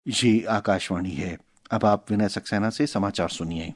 ये आकाशवाणी है। अब आप विनय सक्सेना से समाचार सुनिए।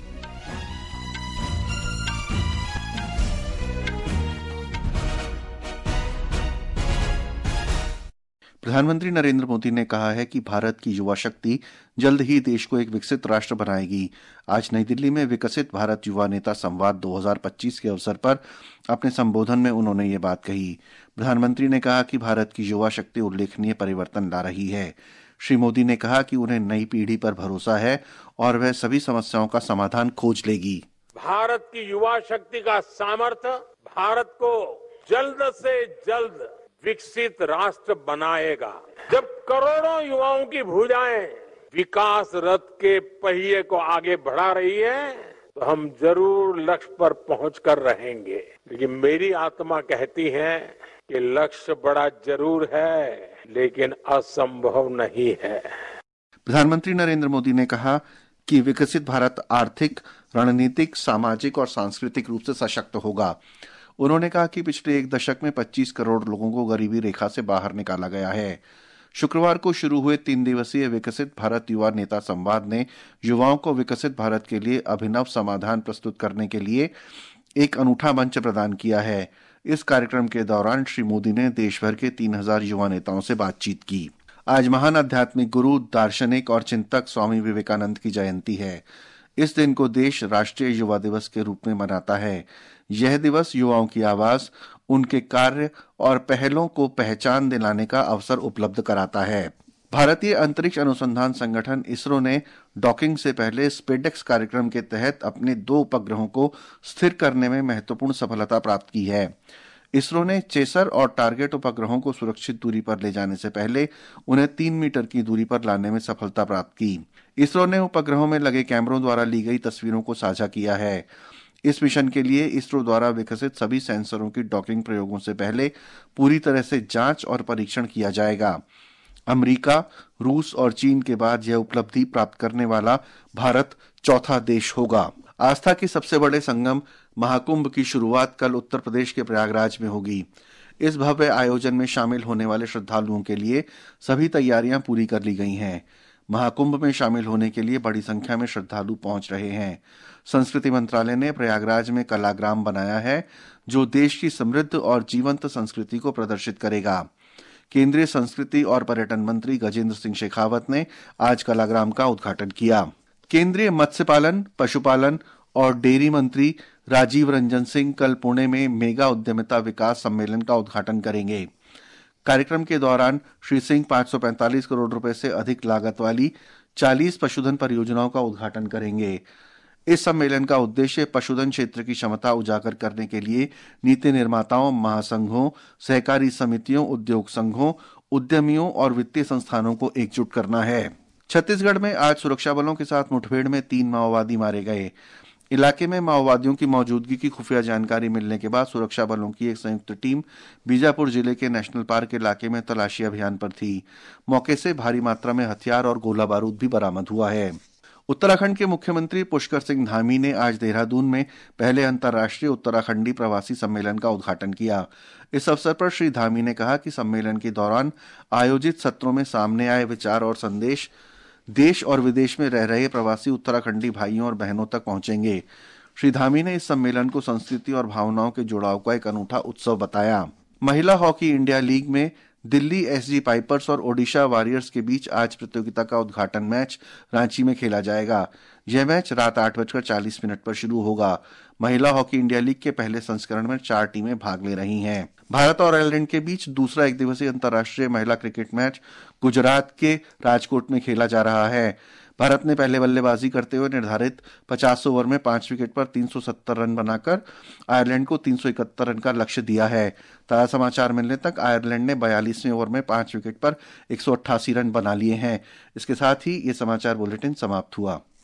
प्रधानमंत्री नरेंद्र मोदी ने कहा है कि भारत की युवा शक्ति जल्द ही देश को एक विकसित राष्ट्र बनाएगी। आज नई दिल्ली में विकसित भारत युवा नेता संवाद 2025 के अवसर पर अपने संबोधन में उन्होंने ये बात कही। प्रधानमंत्री ने कहा कि भारत की युवा शक्ति उल्लेखनीय परिवर्तन ला रही है। श्री मोदी ने कहा कि उन्हें नई पीढ़ी पर भरोसा है और वह सभी समस्याओं का समाधान खोज लेगी। भारत की युवा शक्ति का सामर्थ्य भारत को जल्द से जल्द विकसित राष्ट्र बनाएगा। जब करोड़ों युवाओं की भुजाएं विकास रथ के पहिए को आगे बढ़ा रही है, तो हम जरूर लक्ष्य पर पहुंचकर रहेंगे। लेकिन मेरी आत्मा कहती है कि लक्ष्य बड़ा जरूर है, लेकिन असंभव नहीं है। प्रधानमंत्री नरेंद्र मोदी ने कहा कि विकसित भारत आर्थिक, रणनीतिक, सामाजिक और सांस्कृतिक रूप से सशक्त होगा। उन्होंने कहा कि पिछले एक दशक में 25 करोड़ लोगों को गरीबी रेखा से बाहर निकाला गया है। शुक्रवार को शुरू हुए 3 दिवसीय विकसित भारत युवा नेता संवाद ने युवाओं को विकसित भारत के लिए अभिनव समाधान प्रस्तुत करने के लिए एक अनूठा मंच प्रदान किया है। इस कार्यक्रम के दौरान श्री मोदी ने देश भर के 3000 युवा नेताओं से बातचीत की। आज महान आध्यात्मिक गुरु, दार्शनिक और चिंतक स्वामी विवेकानंद की जयंती है। इस दिन को देश राष्ट्रीय युवा दिवस के रूप में मनाता है। यह दिवस युवाओं की आवाज, उनके कार्य और पहलों को पहचान दिलाने का अवसर उपलब्ध कराता है। भारतीय अंतरिक्ष अनुसंधान संगठन इसरो ने डॉकिंग से पहले स्पेडेक्स कार्यक्रम के तहत अपने 2 उपग्रहों को स्थिर करने में महत्वपूर्ण सफलता प्राप्त की है। इसरो ने चेसर और टारगेट उपग्रहों को सुरक्षित दूरी पर ले जाने से पहले उन्हें 3 मीटर की दूरी पर लाने में सफलता प्राप्त की। इसरो ने उपग्रहों में लगे कैमरों द्वारा ली गई तस्वीरों को साझा किया है। इस मिशन के लिए इसरो द्वारा विकसित सभी सेंसरों की डॉकिंग प्रयोगों से पहले पूरी तरह से जांच और परीक्षण किया जाएगा। अमेरिका, रूस और चीन के बाद यह उपलब्धि प्राप्त करने वाला भारत चौथा देश होगा। आस्था के सबसे बड़े संगम महाकुंभ की शुरुआत कल उत्तर प्रदेश के प्रयागराज में होगी। इस भव्य आयोजन में शामिल होने वाले श्रद्धालुओं के लिए सभी तैयारियां पूरी कर ली गई हैं। महाकुंभ में शामिल होने के लिए बड़ी संख्या में श्रद्धालु पहुंच रहे हैं। संस्कृति मंत्रालय ने प्रयागराज में कलाग्राम बनाया है, जो देश की समृद्ध और जीवंत संस्कृति को प्रदर्शित करेगा। केंद्रीय संस्कृति और पर्यटन मंत्री गजेंद्र सिंह शेखावत ने आज कलाग्राम का उद्घाटन किया। केंद्रीय मत्स्य पालन, पशुपालन और डेयरी मंत्री राजीव रंजन सिंह कल पुणे में मेगा उद्यमिता विकास सम्मेलन का उद्घाटन करेंगे। कार्यक्रम के दौरान श्री सिंह 545 करोड़ रुपए से अधिक लागत वाली 40 पशुधन परियोजनाओं का उद्घाटन करेंगे। इस सम्मेलन का उद्देश्य पशुधन क्षेत्र की क्षमता उजागर करने के लिए नीति निर्माताओं, महासंघों, सहकारी समितियों, उद्योग संघों, उद्यमियों और वित्तीय संस्थानों को एकजुट करना है। छत्तीसगढ़ में आज सुरक्षा बलों के साथ मुठभेड़ में 3 माओवादी मारे गए। इलाके में माओवादियों की मौजूदगी की खुफिया जानकारी मिलने के बाद सुरक्षा बलों की एक संयुक्त टीम बीजापुर जिले के नेशनल पार्क इलाके में तलाशी अभियान पर थी। मौके से भारी मात्रा में हथियार और गोला बारूद भी बरामद हुआ है। उत्तराखंड के मुख्यमंत्री पुष्कर सिंह धामी ने आज देहरादून में पहले अंतर्राष्ट्रीय उत्तराखंडी प्रवासी सम्मेलन का उद्घाटन किया। इस अवसर पर श्री धामी ने कहा कि सम्मेलन के दौरान आयोजित सत्रों में सामने आए विचार और संदेश देश और विदेश में रह रहे प्रवासी उत्तराखंडी भाइयों और बहनों तक पहुंचेंगे। श्री धामी ने इस सम्मेलन को संस्कृति और भावनाओं के जुड़ाव का एक अनूठा उत्सव बताया। महिला हॉकी इंडिया लीग में दिल्ली एसजी पाइपर्स और ओडिशा वॉरियर्स के बीच आज प्रतियोगिता का उद्घाटन मैच रांची में खेला जाएगा। यह मैच रात 8:40 पर शुरू होगा। महिला हॉकी इंडिया लीग के पहले संस्करण में 4 टीमें भाग ले रही हैं। भारत और आयरलैंड के बीच दूसरा एक दिवसीय अंतर्राष्ट्रीय महिला क्रिकेट मैच गुजरात के राजकोट में खेला जा रहा है। भारत ने पहले बल्लेबाजी करते हुए निर्धारित 50 ओवर में 5 विकेट पर 370 रन बनाकर आयरलैंड को 371 रन का लक्ष्य दिया है। ताजा समाचार मिलने तक आयरलैंड ने 42वें ओवर में 5 विकेट पर 188 रन बना लिए हैं। इसके साथ ही ये समाचार बुलेटिन समाप्त हुआ।